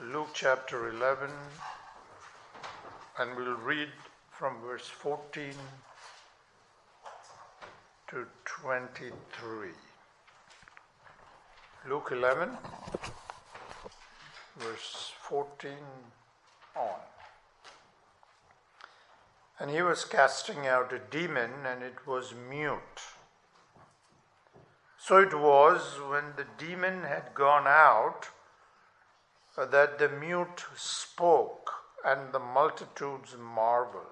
Luke chapter 11, and we'll read from verse 14 to 23. Luke 11, verse 14 on. And he was casting out a demon, and it was mute. So it was when the demon had gone out that the mute spoke, and the multitudes marveled.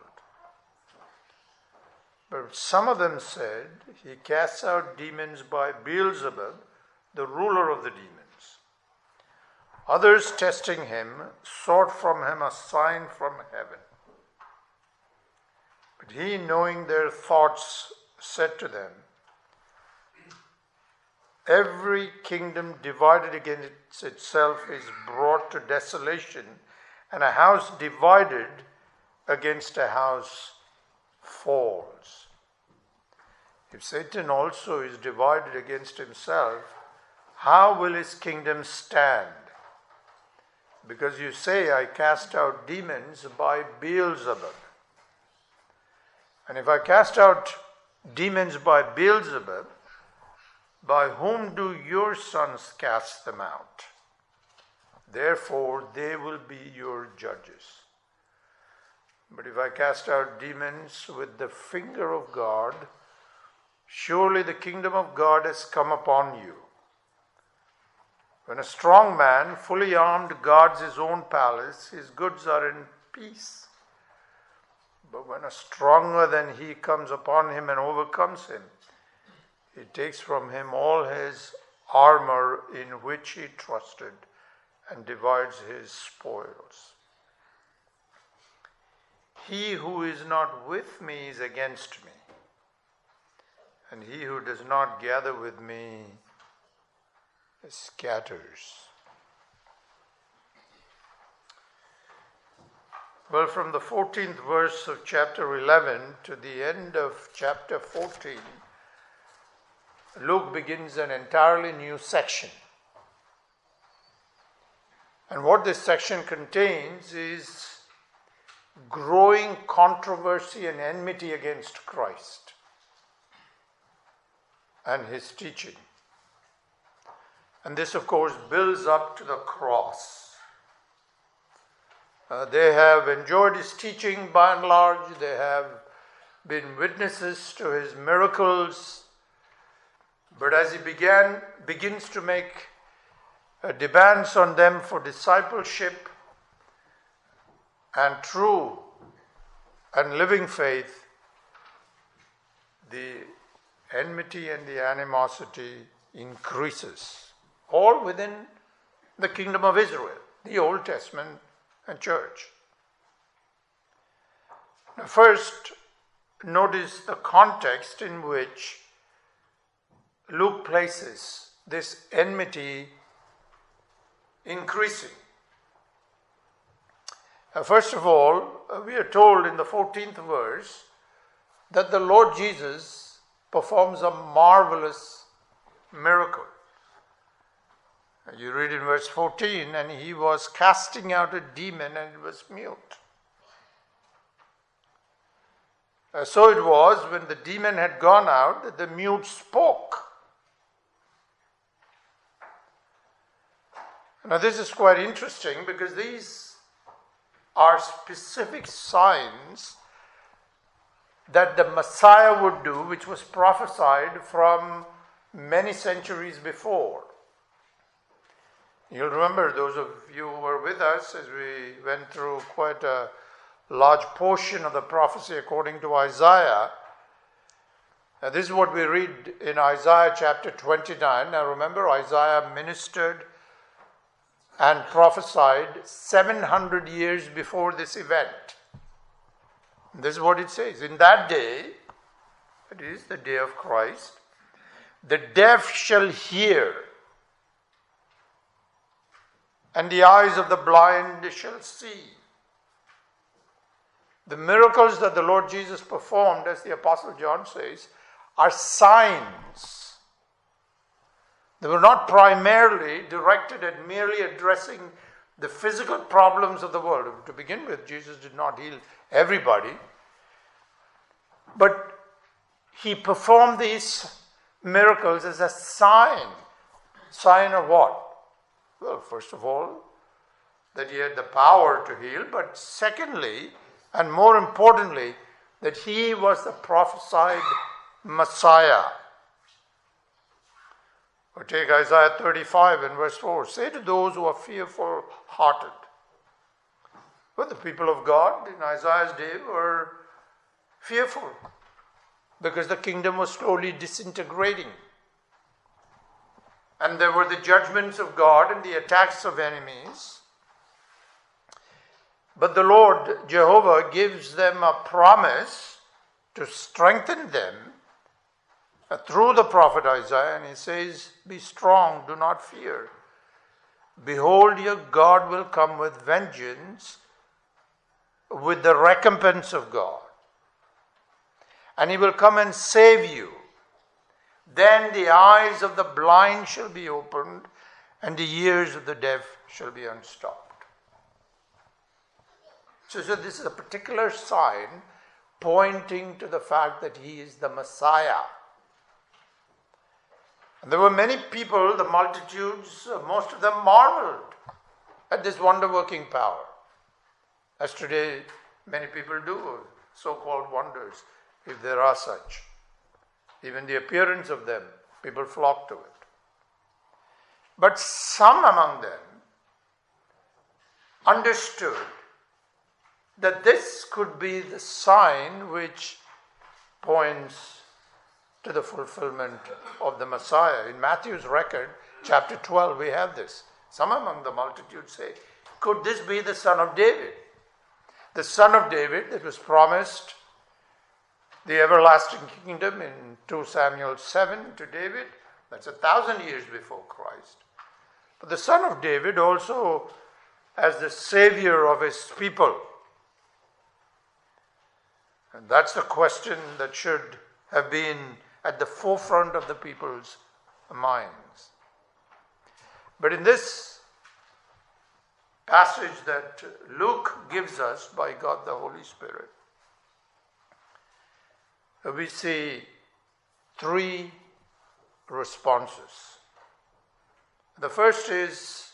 But some of them said, he casts out demons by Beelzebub, the ruler of the demons. Others, testing him, sought from him a sign from heaven. But he, knowing their thoughts, said to them, every kingdom divided against itself is brought to desolation, and a house divided against a house falls. If Satan also is divided against himself, how will his kingdom stand? Because you say, I cast out demons by Beelzebub. And if I cast out demons by Beelzebub, by whom do your sons cast them out? Therefore, they will be your judges. But if I cast out demons with the finger of God, surely the kingdom of God has come upon you. When a strong man, fully armed, guards his own palace, his goods are in peace. But when a stronger than he comes upon him and overcomes him, he takes from him all his armor in which he trusted and divides his spoils. He who is not with me is against me, and he who does not gather with me scatters. Well, from the 14th verse of chapter 11 to the end of chapter 14, Luke begins an entirely new section. And what this section contains is growing controversy and enmity against Christ and his teaching. And this, of course, builds up to the cross. They have enjoyed his teaching by and large. They have been witnesses to his miracles. But as he begins to make demands on them for discipleship and true and living faith, the enmity and the animosity increases, all within the kingdom of Israel, the Old Testament and church. Now, first, notice the context in which Luke places this enmity increasing. First of all, we are told in the 14th verse that the Lord Jesus performs a marvelous miracle. You read in verse 14, and he was casting out a demon and it was mute. So it was when the demon had gone out that the mute spoke. Now this is quite interesting because these are specific signs that the Messiah would do, which was prophesied from many centuries before. You'll remember, those of you who were with us, as we went through quite a large portion of the prophecy according to Isaiah. Now, this is what we read in Isaiah chapter 29. Now remember, Isaiah ministered and prophesied 700 years before this event. This is what it says. In that day, it is the day of Christ, the deaf shall hear, and the eyes of the blind shall see. The miracles that the Lord Jesus performed, as the Apostle John says, are signs. They were not primarily directed at merely addressing the physical problems of the world. To begin with, Jesus did not heal everybody, but he performed these miracles as a sign. Sign of what? Well, first of all, that he had the power to heal, but secondly, and more importantly, that he was the prophesied Messiah. Or take Isaiah 35 and verse 4. Say to those who are fearful-hearted. Well, the people of God in Isaiah's day were fearful because the kingdom was slowly disintegrating. And there were the judgments of God and the attacks of enemies. But the Lord, Jehovah, gives them a promise to strengthen them through the prophet Isaiah, and he says, be strong, do not fear. Behold, your God will come with vengeance, with the recompense of God. And he will come and save you. Then the eyes of the blind shall be opened, and the ears of the deaf shall be unstopped. So this is a particular sign pointing to the fact that he is the Messiah. And there were many people, the multitudes, most of them marveled at this wonder-working power. As today many people do, so-called wonders, if there are such. Even the appearance of them, people flock to it. But some among them understood that this could be the sign which points to the fulfillment of the Messiah. In Matthew's record, chapter 12, we have this. Some among the multitude say, could this be the son of David? The son of David that was promised the everlasting kingdom in 2 Samuel 7 to David. That's 1,000 years before Christ. But the son of David also as the savior of his people. And that's the question that should have been at the forefront of the people's minds. But in this passage that Luke gives us by God the Holy Spirit, we see three responses. The first is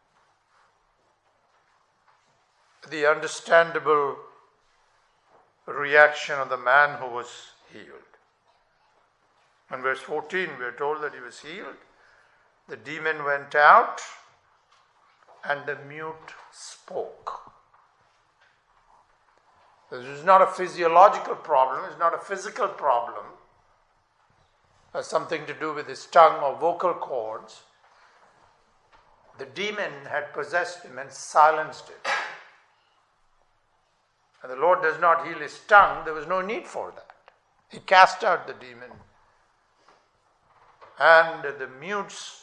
the understandable reaction of the man who was healed. In verse 14, we are told that he was healed. The demon went out and the mute spoke. This is not a physiological problem, it's not a physical problem. It has something to do with his tongue or vocal cords. The demon had possessed him and silenced it. And the Lord does not heal his tongue, there was no need for that. He cast out the demon. And the mutes,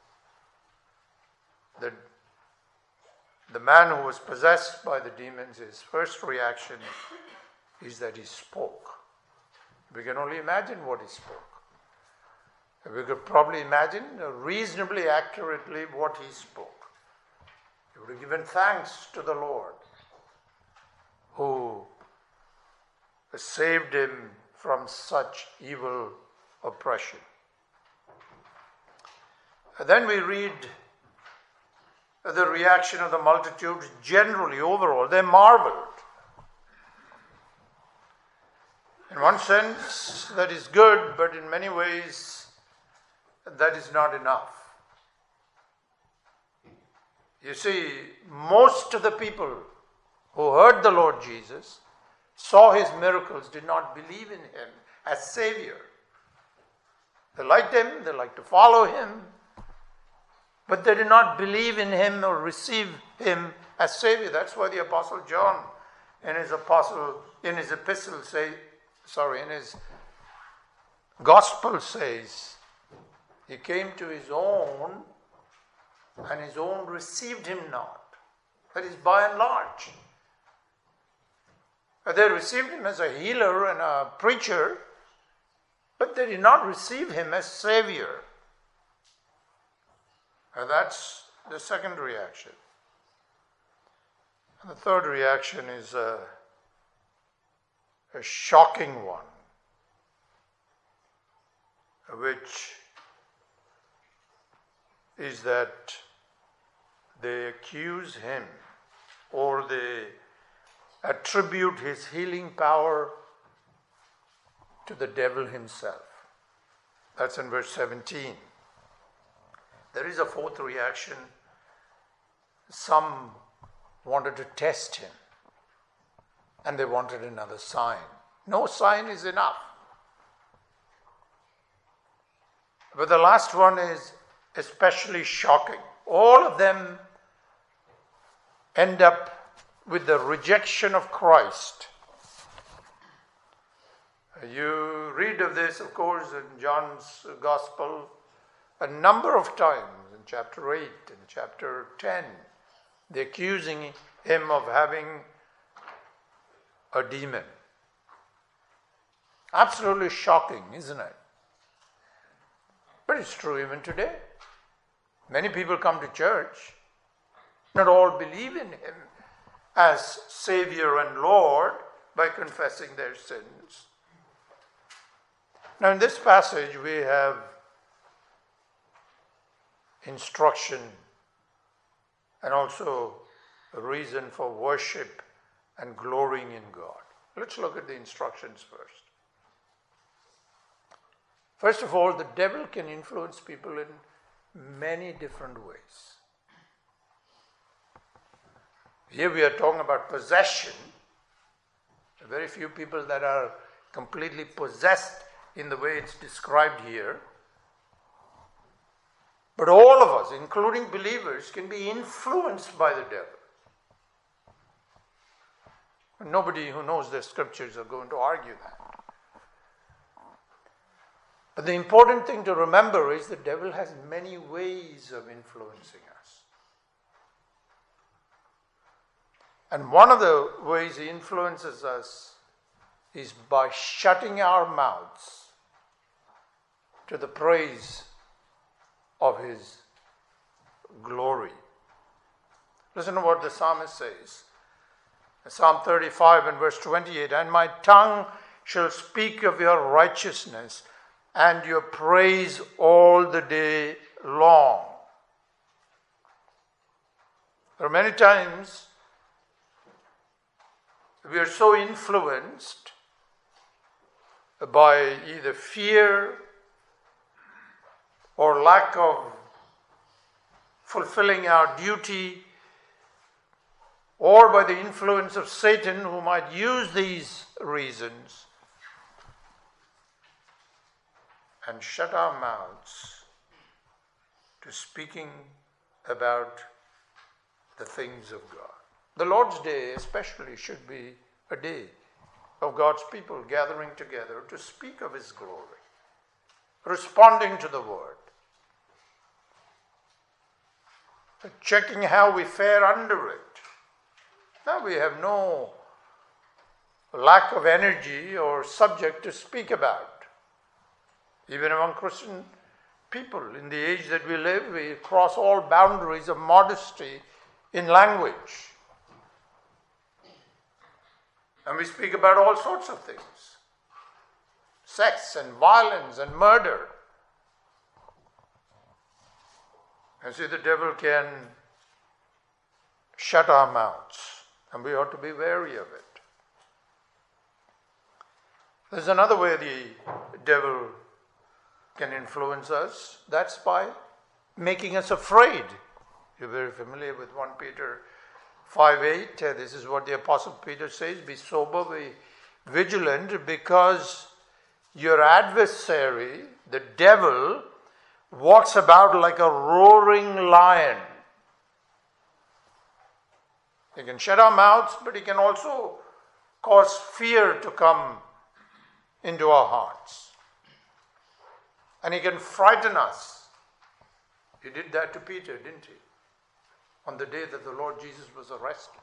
the man who was possessed by the demons, his first reaction is that he spoke. We can only imagine what he spoke. We could probably imagine reasonably accurately what he spoke. He would have given thanks to the Lord who saved him from such evil oppression. And then we read the reaction of the multitudes generally, overall. They marveled. In one sense, that is good, but in many ways, that is not enough. You see, most of the people who heard the Lord Jesus, saw his miracles, did not believe in him as Savior. They liked him, they liked to follow him, but they did not believe in him or receive him as Savior. That's why the Apostle John in his Gospel says, he came to his own, and his own received him not. That is by and large. They received him as a healer and a preacher, but they did not receive him as Savior. And that's the second reaction. And the third reaction is a shocking one, which is that they accuse him or they attribute his healing power to the devil himself. That's in verse 17. There is a fourth reaction. Some wanted to test him and they wanted another sign. No sign is enough. But the last one is especially shocking. All of them end up with the rejection of Christ. You read of this, of course, in John's Gospel a number of times, in chapter 8 and chapter 10. They're accusing him of having a demon. Absolutely shocking, isn't it? But it's true even today. Many people come to church, not all believe in him as Savior and Lord by confessing their sins. Now in this passage we have instruction and also a reason for worship and glorying in God. Let's look at the instructions first. First of all, the devil can influence people in many different ways. Here we are talking about possession. There are very few people that are completely possessed in the way it's described here. But all of us, including believers, can be influenced by the devil. Nobody who knows the scriptures are going to argue that. But the important thing to remember is the devil has many ways of influencing us. And one of the ways he influences us is by shutting our mouths to the praise of his glory. Listen to what the psalmist says. Psalm 35 and verse 28, "And my tongue shall speak of your righteousness and your praise all the day long." There are many times we are so influenced by either fear or lack of fulfilling our duty, or by the influence of Satan, who might use these reasons and shut our mouths to speaking about the things of God. The Lord's Day especially should be a day of God's people gathering together to speak of his glory, responding to the word, checking how we fare under it. Now we have no lack of energy or subject to speak about. Even among Christian people, in the age that we live, we cross all boundaries of modesty in language. And we speak about all sorts of things. Sex and violence and murder. And see, the devil can shut our mouths, and we ought to be wary of it. There's another way the devil can influence us. That's by making us afraid. You're very familiar with 1 Peter 5:8. This is what the Apostle Peter says: "Be sober, be vigilant, because your adversary, the devil, walks about like a roaring lion." He can shut our mouths, but he can also cause fear to come into our hearts. And he can frighten us. He did that to Peter, didn't he? On the day that the Lord Jesus was arrested.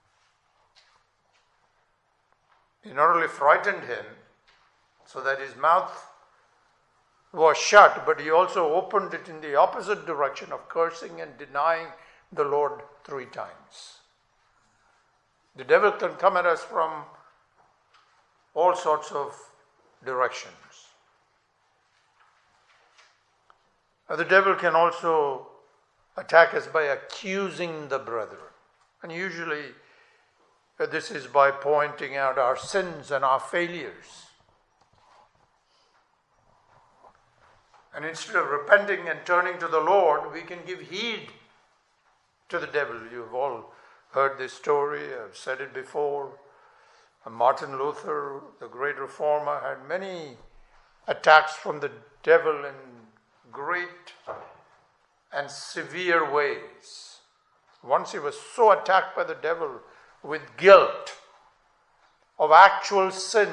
He not only frightened him so that his mouth was shut, but he also opened it in the opposite direction of cursing and denying the Lord 3 times. The devil can come at us from all sorts of directions. The devil can also attack us by accusing the brethren. And usually this is by pointing out our sins and our failures. And instead of repenting and turning to the Lord, we can give heed to the devil. You've all heard this story. I've said it before. Martin Luther, the great reformer, had many attacks from the devil in great and severe ways. Once he was so attacked by the devil with guilt of actual sin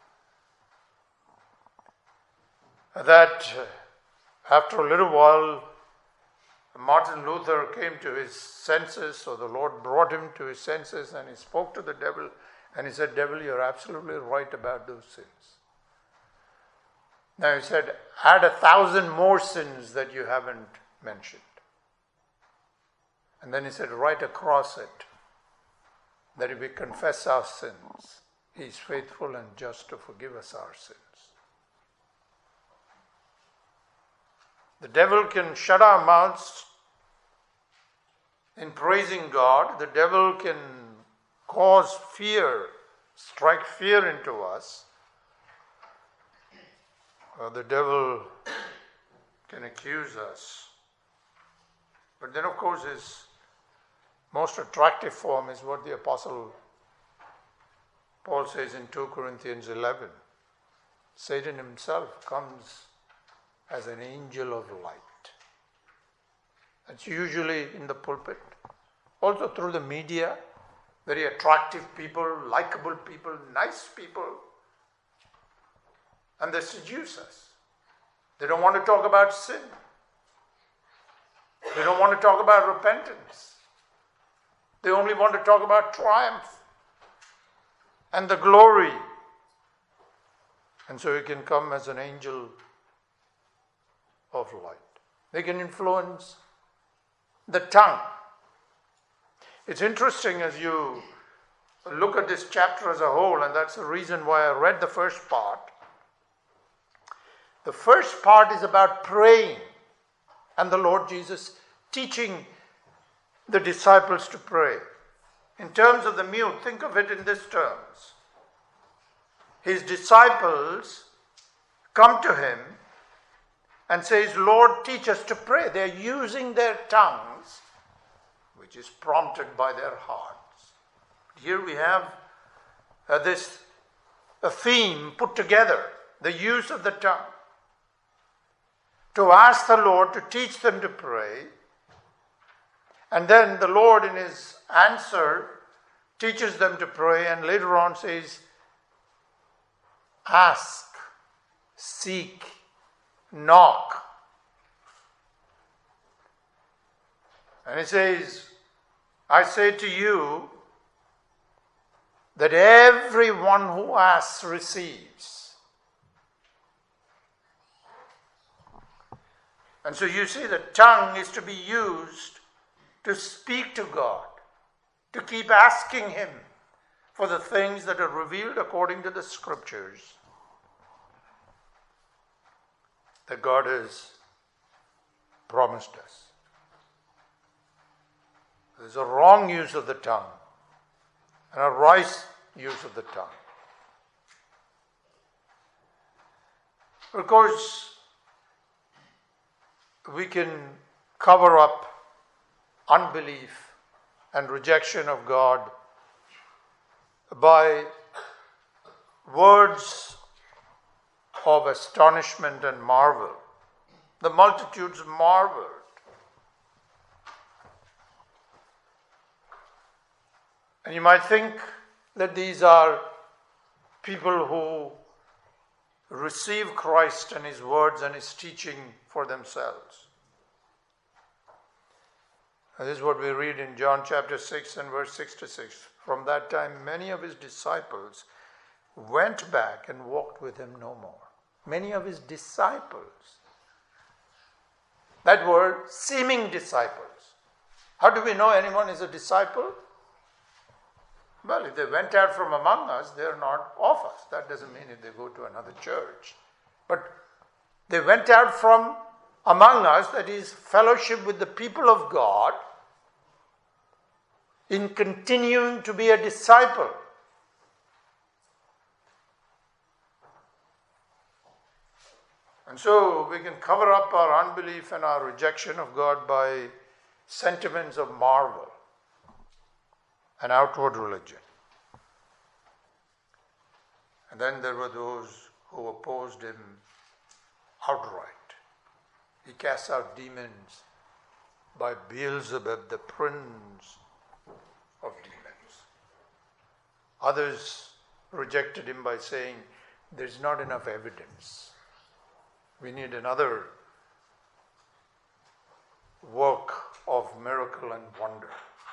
that after a little while Martin Luther came to his senses, or the Lord brought him to his senses, and he spoke to the devil and he said, "Devil, you're absolutely right about those sins. Now," he said, "add 1,000 more sins that you haven't mentioned." And then he said, "Write across it that if we confess our sins, He is faithful and just to forgive us our sins." The devil can shut our mouths in praising God. The devil can cause fear, strike fear into us. The devil can accuse us. But then, of course, his most attractive form is what the Apostle Paul says in 2 Corinthians 11. Satan himself comes as an angel of light. That's usually in the pulpit. Also through the media, very attractive people, likable people, nice people. And they seduce us. They don't want to talk about sin. They don't want to talk about repentance. They only want to talk about triumph and the glory. And so he can come as an angel of light. They can influence the tongue. It's interesting as you look at this chapter as a whole, and that's the reason why I read the first part. The first part is about praying and the Lord Jesus teaching the disciples to pray. In terms of the mute, think of it in these terms. His disciples come to him and says, "Lord, teach us to pray." They're using their tongues, which is prompted by their hearts. Here we have a theme put together, the use of the tongue, to ask the Lord to teach them to pray. And then the Lord in his answer teaches them to pray, and later on says, "Ask, seek, knock." And he says, "I say to you that everyone who asks receives." And so you see, the tongue is to be used to speak to God, to keep asking Him for the things that are revealed according to the Scriptures that God has promised us. There's a wrong use of the tongue and a right use of the tongue. Of course, we can cover up unbelief and rejection of God by words of astonishment and marvel. The multitudes marveled. And you might think that these are people who receive Christ and His words and His teaching for themselves. And this is what we read in John chapter 6 and verse 66. From that time, many of His disciples went back and walked with Him no more. Many of His disciples. That word, seeming disciples. How do we know anyone is a disciple? Well, if they went out from among us, they're not of us. That doesn't mean if they go to another church. But they went out from among us, that is, fellowship with the people of God, in continuing to be a disciple. And so we can cover up our unbelief and our rejection of God by sentiments of marvel and outward religion. And then there were those who opposed him outright. He casts out demons by Beelzebub, the prince of demons. Others rejected him by saying, there's not enough evidence. We need another work of miracle and wonder.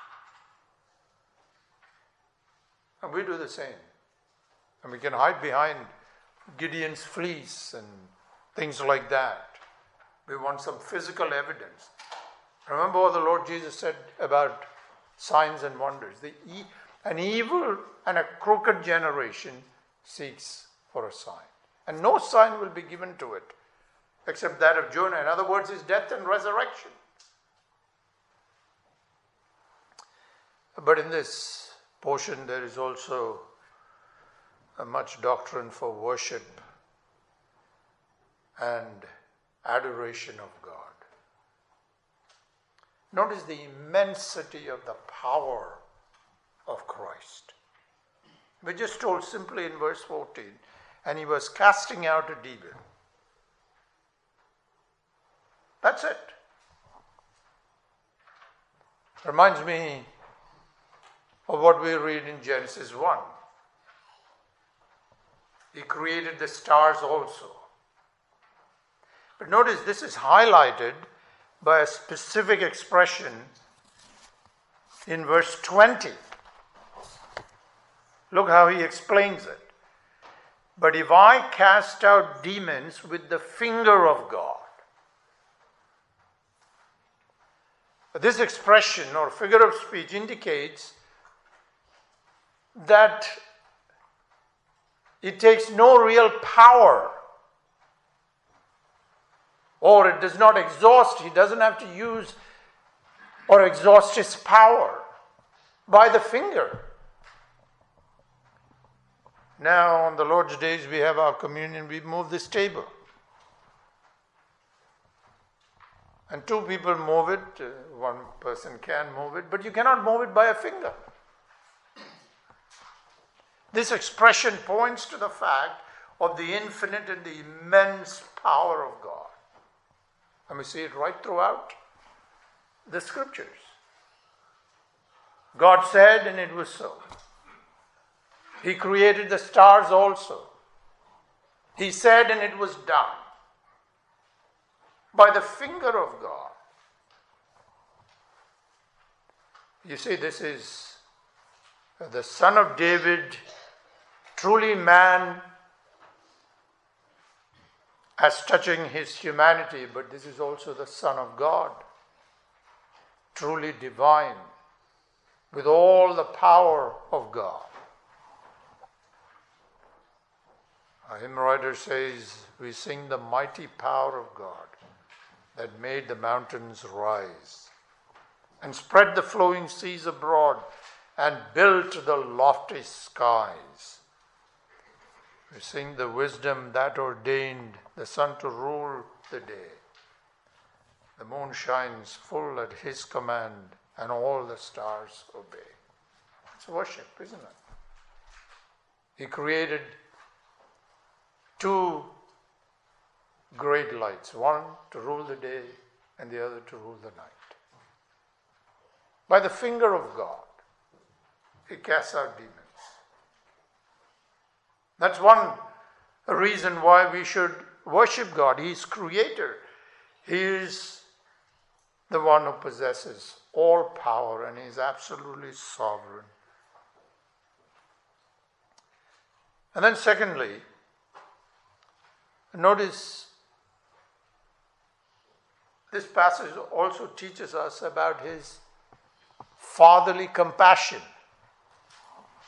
And we do the same. And we can hide behind Gideon's fleece and things like that. We want some physical evidence. Remember what the Lord Jesus said about signs and wonders. An evil and a crooked generation seeks for a sign. And no sign will be given to it except that of Jonah. In other words, his death and resurrection. But in this portion, there is also much doctrine for worship and adoration of God. Notice the immensity of the power of Christ. We're just told simply in verse 14, and he was casting out a demon. That's it. Reminds me of what we read in Genesis 1. He created the stars also. But notice this is highlighted by a specific expression in verse 20. Look how he explains it. But if I cast out demons with the finger of God. This expression or figure of speech indicates that it takes no real power, or it does not exhaust. He doesn't have to use or exhaust his power by the finger. Now, on the Lord's days, we have our communion, we move this table. And two people move it, one person can move it, but you cannot move it by a finger. This expression points to the fact of the infinite and the immense power of God. And we see it right throughout the scriptures. God said, and it was so. He created the stars also. He said, and it was done. By the finger of God. You see, this is the Son of David, truly man as touching his humanity, but this is also the Son of God, truly divine, with all the power of God. A hymn writer says, we sing the mighty power of God that made the mountains rise and spread the flowing seas abroad and built the lofty skies. We sing the wisdom that ordained the sun to rule the day. The moon shines full at his command and all the stars obey. It's worship, isn't it? He created two great lights, one to rule the day and the other to rule the night. By the finger of God, he casts out demons. That's one reason why we should worship God. He is creator. He is the one who possesses all power and he is absolutely sovereign. And then secondly, notice this passage also teaches us about his fatherly compassion.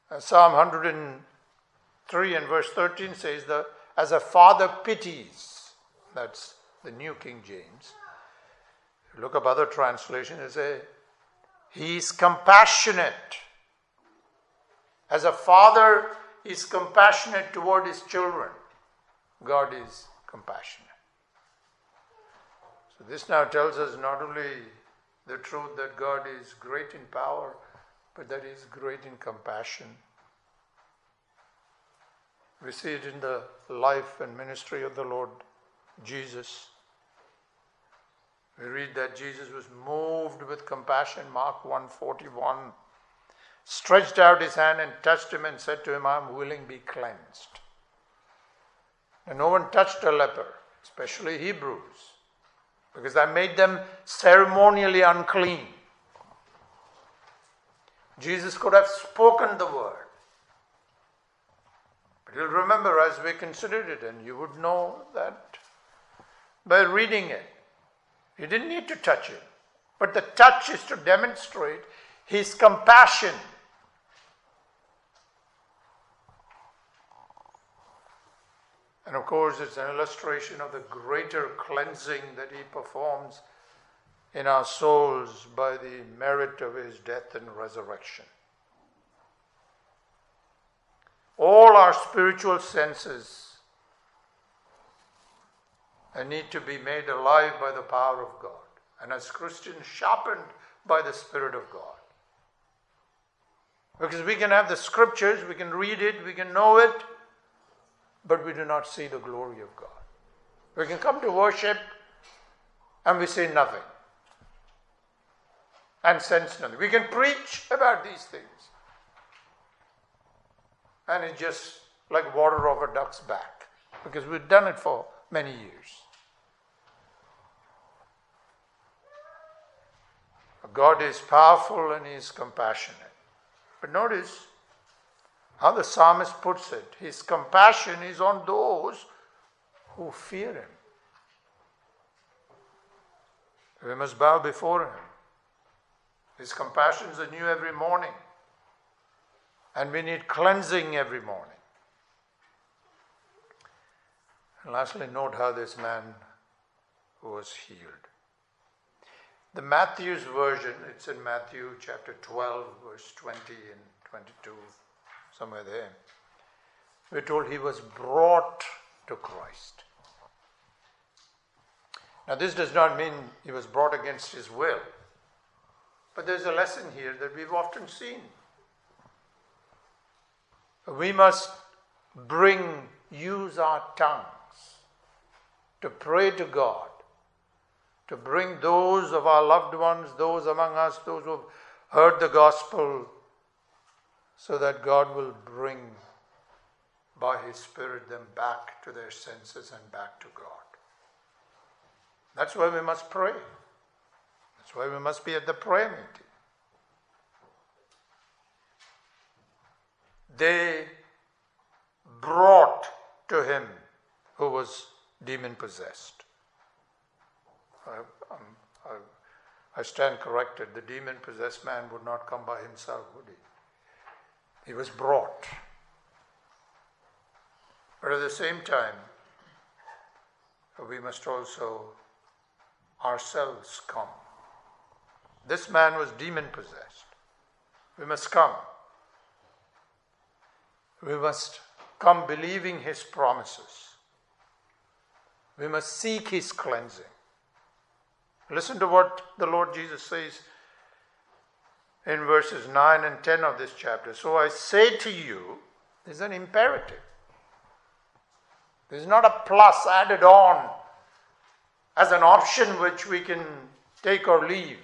Psalm 103 and verse 13 says that as a father pities, that's the New King James. If you look up other translations, it says, he is compassionate. As a father is compassionate toward his children, God is compassionate. So this now tells us not only the truth that God is great in power, but that he is great in compassion. We see it in the life and ministry of the Lord Jesus. We read that Jesus was moved with compassion, Mark 1:41, stretched out his hand and touched him and said to him, I am willing, be cleansed. And no one touched a leper, especially Hebrews, because that made them ceremonially unclean. Jesus could have spoken the word. But you'll remember as we considered it, and you would know that by reading it, he didn't need to touch it. But the touch is to demonstrate his compassion. And of course, it's an illustration of the greater cleansing that he performs in our souls by the merit of his death and resurrection. All our spiritual senses need to be made alive by the power of God, and as Christians, sharpened by the Spirit of God. Because we can have the scriptures, we can read it, we can know it, but we do not see the glory of God. We can come to worship and we say nothing and sense nothing. We can preach about these things and it's just like water off a duck's back, because we've done it for many years. God is powerful and he is compassionate. But notice how the psalmist puts it. His compassion is on those who fear him. We must bow before him. His compassions are new every morning. And we need cleansing every morning. And lastly, note how this man was healed. The Matthew's version, it's in Matthew chapter 12, verse 20 and 22, somewhere there. We're told he was brought to Christ. Now this does not mean he was brought against his will. But there's a lesson here that we've often seen. We must use our tongues to pray to God, to bring those of our loved ones, those among us, those who have heard the gospel, so that God will bring by his Spirit them back to their senses and back to God. That's why we must pray. That's why we must be at the prayer meeting. They brought to him who was demon-possessed. I stand corrected. The demon-possessed man would not come by himself, would he? He was brought. But at the same time, we must also ourselves come. This man was demon-possessed. We must come. We must come believing his promises. We must seek his cleansing. Listen to what the Lord Jesus says in verses 9 and 10 of this chapter. So I say to you, there's an imperative. There's not a plus added on as an option which we can take or leave.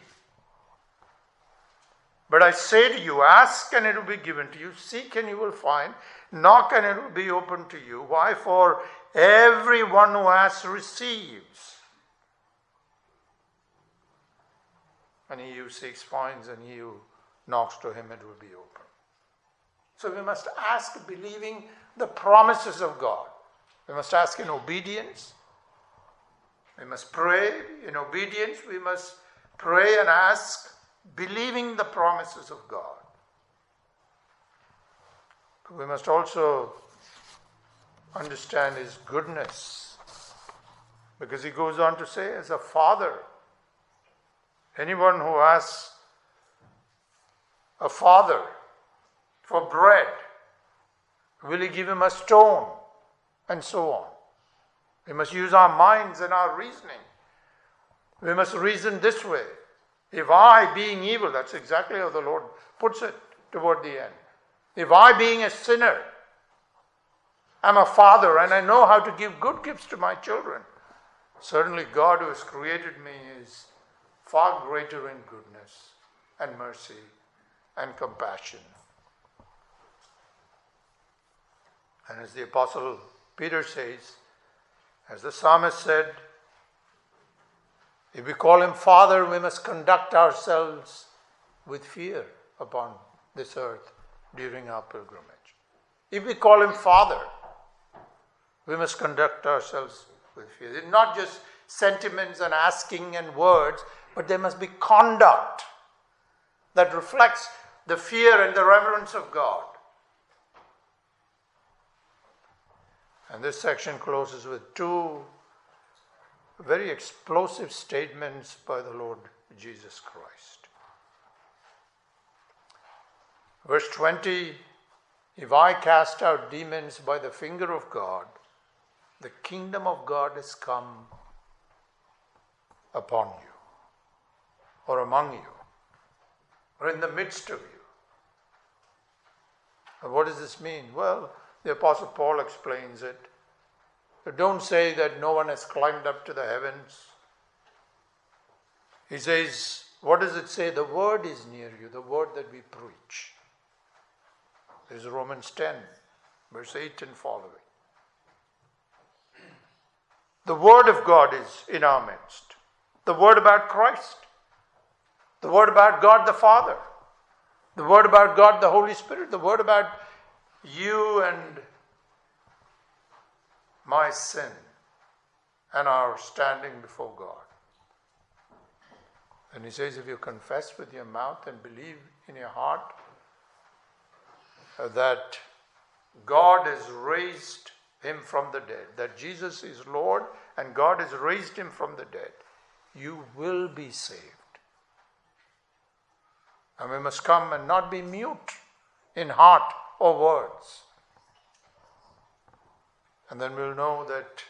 But I say to you, ask and it will be given to you, seek and you will find, knock and it will be opened to you. Why? For everyone who asks receives. And he who seeks finds, and he who knocks, to him it will be open. So we must ask believing the promises of God. We must ask in obedience. We must pray in obedience. We must pray and ask believing the promises of God. we must also understand His goodness. Because He goes on to say, as a father, anyone who asks a father for bread, will He give him a stone? And so on. We must use our minds and our reasoning. We must reason this way. If I, being evil, that's exactly how the Lord puts it toward the end. If I, being a sinner, am a father and I know how to give good gifts to my children, certainly God who has created me is far greater in goodness and mercy and compassion. And as the Apostle Peter says, as the psalmist said, if we call Him Father, we must conduct ourselves with fear upon this earth during our pilgrimage. If we call Him Father, we must conduct ourselves with fear. It's not just sentiments and asking and words, but there must be conduct that reflects the fear and the reverence of God. And this section closes with two very explosive statements by the Lord Jesus Christ. Verse 20, if I cast out demons by the finger of God, the kingdom of God has come upon you, or among you, or in the midst of you. And what does this mean? Well, the Apostle Paul explains it. So don't say that no one has climbed up to the heavens. He says, what does it say? The word is near you, the word that we preach. This is Romans 10, verse 8 and following. The word of God is in our midst. The word about Christ. The word about God the Father. The word about God the Holy Spirit. The word about you and my sin and our standing before God. And he says, if you confess with your mouth and believe in your heart that God has raised Him from the dead, that Jesus is Lord and God has raised Him from the dead, you will be saved. And we must come and not be mute in heart or words. And then we'll know that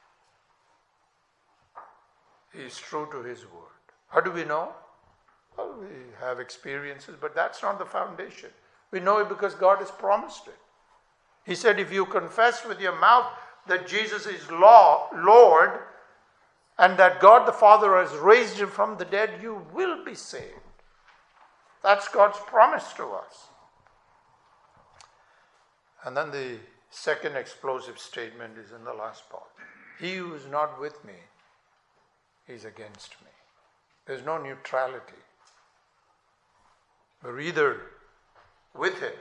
He is true to His word. How do we know? Well, we have experiences, but that's not the foundation. We know it because God has promised it. He said, if you confess with your mouth that Jesus is Lord, and that God the Father has raised Him from the dead, you will be saved. That's God's promise to us. And then the second explosive statement is in the last part. He who is not with me is against me. There's no neutrality. We're either with Him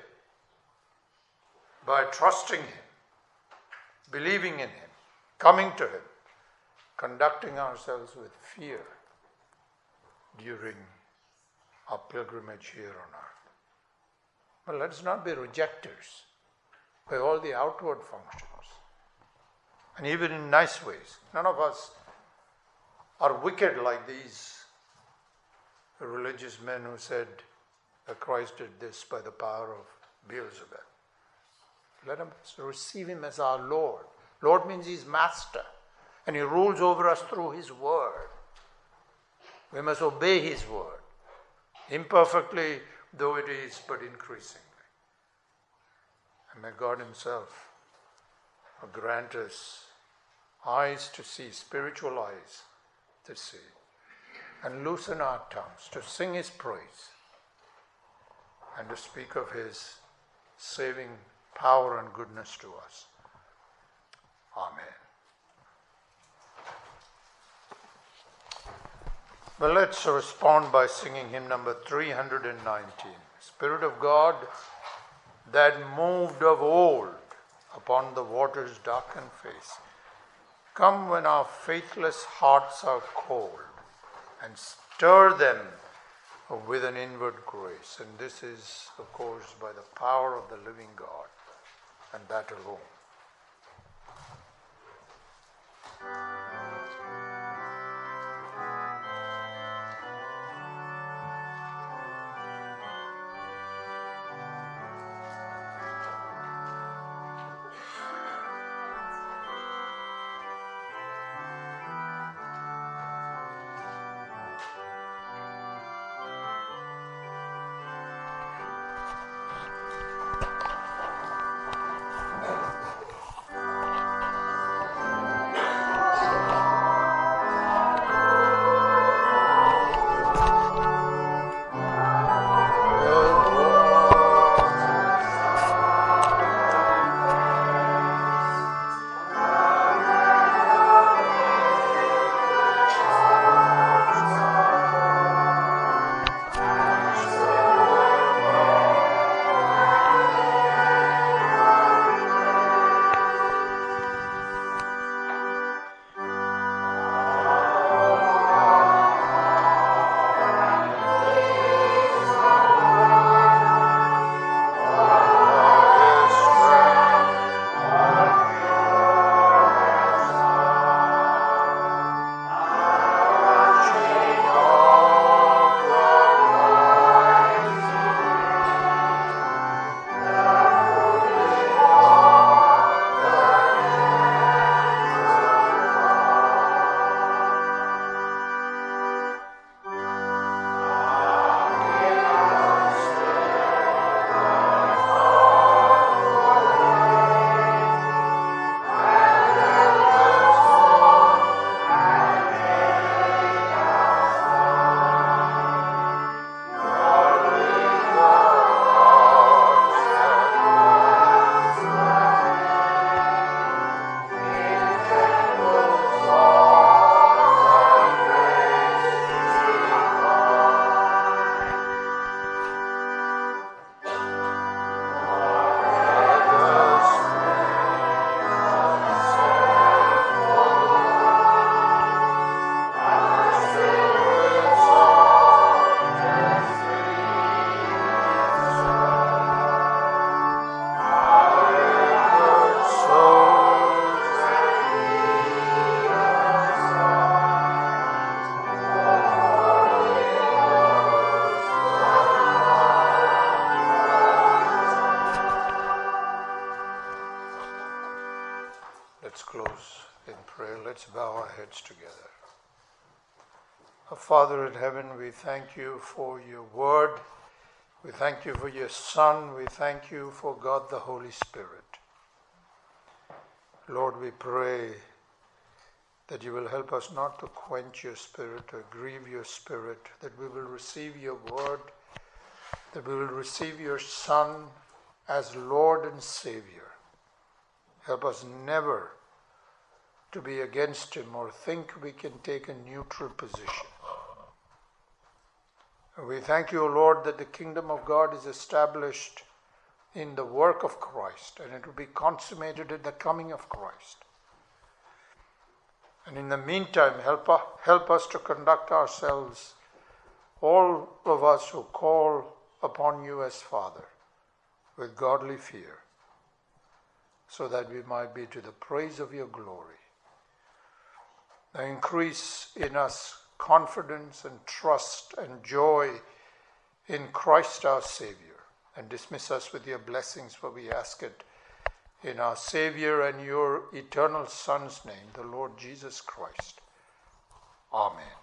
by trusting Him, believing in Him, coming to Him, conducting ourselves with fear during our pilgrimage here on earth. But let's not be rejectors by all the outward functions. And even in nice ways. None of us are wicked like these religious men who said that Christ did this by the power of Beelzebub. Let us receive Him as our Lord. Lord means He's master. And He rules over us through His word. We must obey His word. Imperfectly though it is, but increasingly. And may God Himself grant us eyes to see, spiritual eyes to see, and loosen our tongues to sing His praise and to speak of His saving power and goodness to us. Amen. Well, let's respond by singing hymn number 319. Spirit of God, that moved of old upon the water's darkened face, come when our faithless hearts are cold, and stir them with an inward grace. And this is, of course, by the power of the living God. and that alone. Let's close in prayer. Let's bow our heads together. Our Father in heaven, we thank you for your word. We thank you for your Son. We thank you for God the Holy Spirit. Lord, we pray that you will help us not to quench your Spirit or grieve your Spirit, that we will receive your word, that we will receive your Son as Lord and Savior. Help us never to be against him or think we can take a neutral position. We thank you, O Lord, that the kingdom of God is established in the work of Christ, and it will be consummated at the coming of Christ. And in the meantime, help us to conduct ourselves, all of us who call upon you as Father, with godly fear, so that we might be to the praise of your glory. Now increase in us confidence and trust and joy in Christ our Savior, and dismiss us with your blessings, for we ask it in our Savior and your eternal Son's name, the Lord Jesus Christ. Amen.